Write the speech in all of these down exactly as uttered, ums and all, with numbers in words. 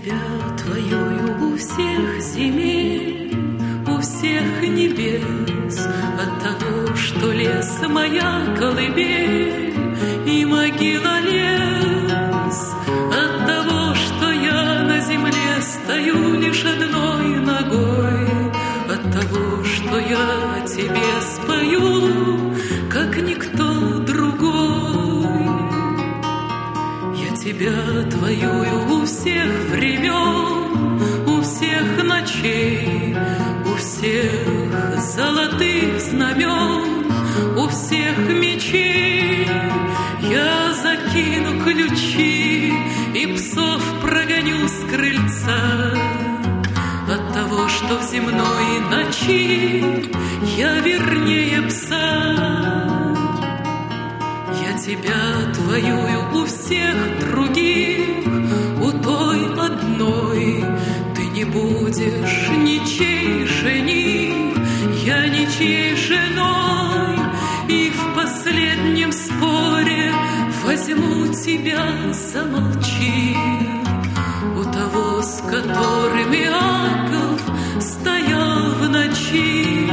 тебя твоею у всех земель, у всех небес, от того, что лес моя колыбель и могила лес, от того, что я на земле стою лишь одной ногой, от того, что я о тебе спою, как никто другой. Я тебя твоею у всех времен, у всех ночей, у всех золотых знамен, у всех мечей. Я закину ключи и псов прогоню с крыльца, от того, что в земной ночи я вернее пса. Я тебя твоюю у всех других, у той одной ты не будешь ничей жених, я ничьей женой, и в последнем споре возьму тебя, замолчи. У того, с которым Иаков стоял в ночи.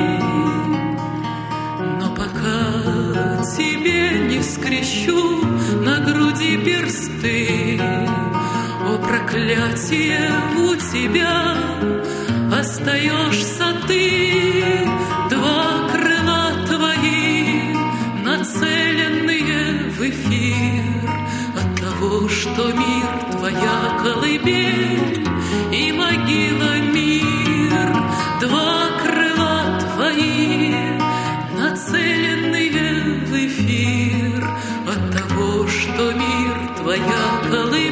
Но пока тебе не скрещу на груди персты, о проклятие, у тебя остаешься ты. Два крыла твои, нацеленные в эфир, от того, что мир твоя колыбель и могила мир. Два крыла твои, нацеленные в эфир, от того, что мир твоя колыбель